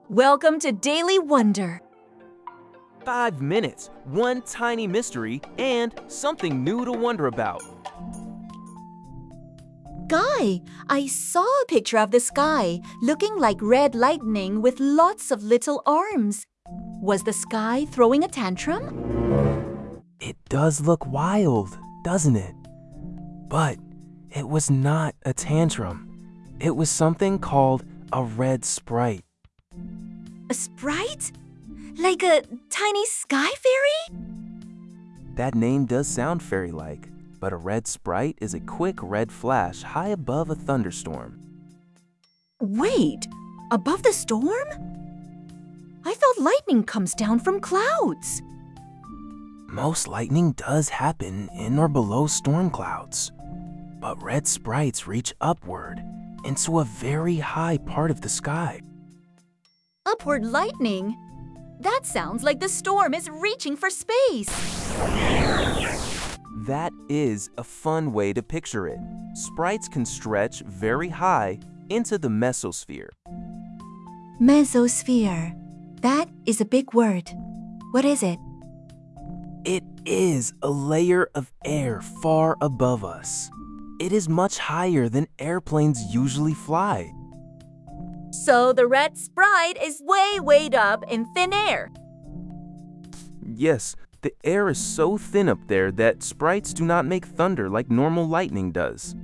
Welcome to Daily Wonder. 5 minutes, one tiny mystery, and something new to wonder about. Guy, I saw a picture of the sky looking like red lightning with lots of little arms. Was the sky throwing a tantrum? It does look wild, doesn't it? But it was not a tantrum. It was something called a red sprite. A sprite? Like a tiny sky fairy? That name does sound fairy-like, but a red sprite is a quick red flash high above a thunderstorm. Wait, above the storm? I thought lightning comes down from clouds. Most lightning does happen in or below storm clouds, but red sprites reach upward into a very high part of the sky. Upward lightning? That sounds like the storm is reaching for space. That is a fun way to picture it. Sprites can stretch very high into the mesosphere. Mesosphere. That is a big word. What is it? It is a layer of air far above us. It is much higher than airplanes usually fly. So the red sprite is way up in thin air. Yes, the air is so thin up there that sprites do not make thunder like normal lightning does.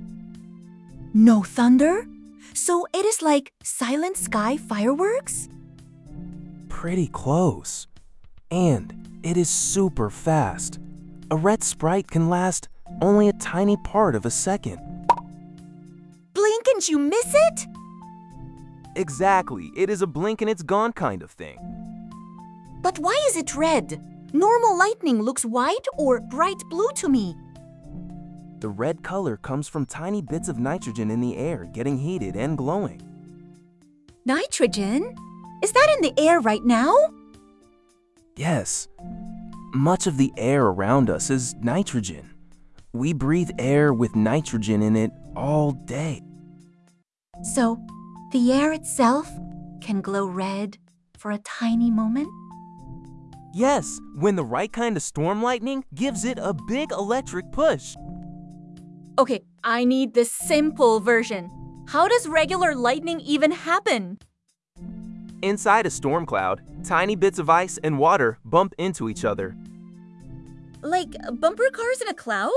No thunder? So it is like silent sky fireworks? Pretty close. And it is super fast. A red sprite can last only a tiny part of a second. Blink and you miss it? Exactly, it is a blink and it's gone kind of thing. But why is it red? Normal lightning looks white or bright blue to me. The red color comes from tiny bits of nitrogen in the air getting heated and glowing. Nitrogen? Is that in the air right now? Yes. Much of the air around us is nitrogen. We breathe air with nitrogen in it all day. So, the air itself can glow red for a tiny moment? Yes, when the right kind of storm lightning gives it a big electric push. Okay, I need the simple version. How does regular lightning even happen? Inside a storm cloud, tiny bits of ice and water bump into each other. Like bumper cars in a cloud?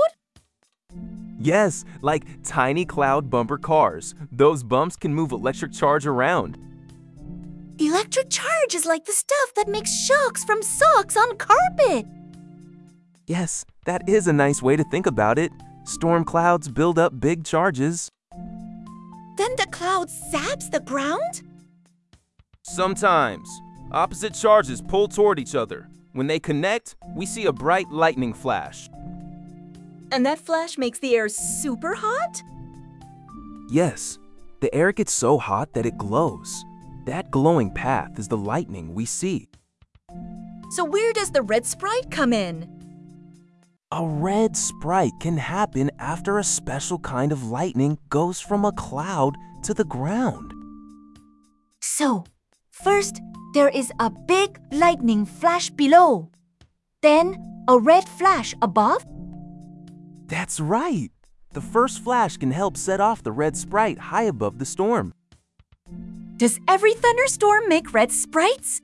Yes, like tiny cloud bumper cars. Those bumps can move electric charge around. Electric charge is like the stuff that makes shocks from socks on carpet. Yes, that is a nice way to think about it. Storm clouds build up big charges. Then the cloud zaps the ground? Sometimes, opposite charges pull toward each other. When they connect, we see a bright lightning flash. And that flash makes the air super hot? Yes, the air gets so hot that it glows. That glowing path is the lightning we see. So where does the red sprite come in? A red sprite can happen after a special kind of lightning goes from a cloud to the ground. So, first there is a big lightning flash below. Then a red flash above? That's right. The first flash can help set off the red sprite high above the storm. Does every thunderstorm make red sprites?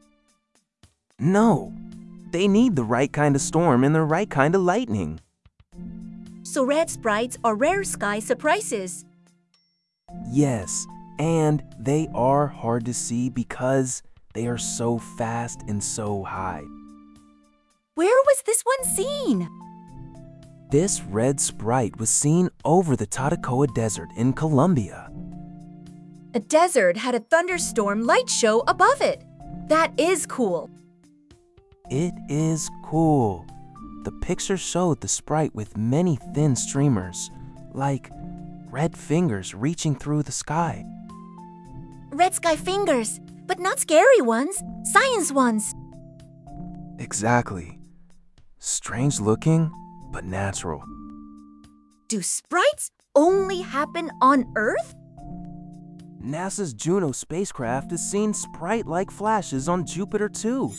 No, they need the right kind of storm and the right kind of lightning. So red sprites are rare sky surprises. Yes, and they are hard to see because they are so fast and so high. Where was this one seen? This red sprite was seen over the Tatacoa Desert in Colombia. A desert had a thunderstorm light show above it. That is cool. It is cool. The picture showed the sprite with many thin streamers, like red fingers reaching through the sky. Red sky fingers, but not scary ones, science ones. Exactly. Strange looking, but natural. Do sprites only happen on Earth? NASA's Juno spacecraft has seen Sprite-like flashes on Jupiter too.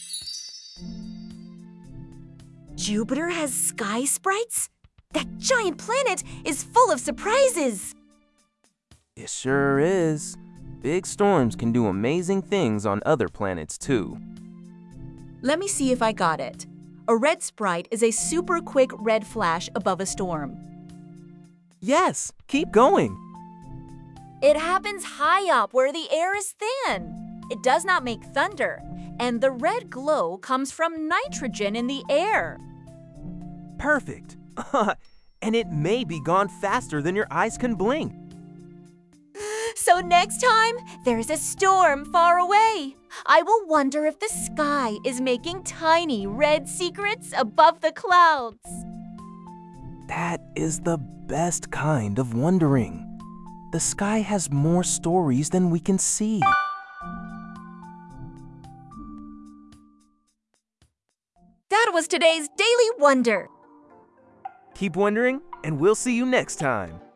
Jupiter has sky sprites? That giant planet is full of surprises! It sure is. Big storms can do amazing things on other planets too. Let me see if I got it. A red sprite is a super quick red flash above a storm. Yes, keep going. It happens high up where the air is thin. It does not make thunder, and the red glow comes from nitrogen in the air. Perfect. And it may be gone faster than your eyes can blink. So next time there's a storm far away, I will wonder if the sky is making tiny red secrets above the clouds. That is the best kind of wondering. The sky has more stories than we can see. That was today's Daily Wonder. Keep wondering, and we'll see you next time.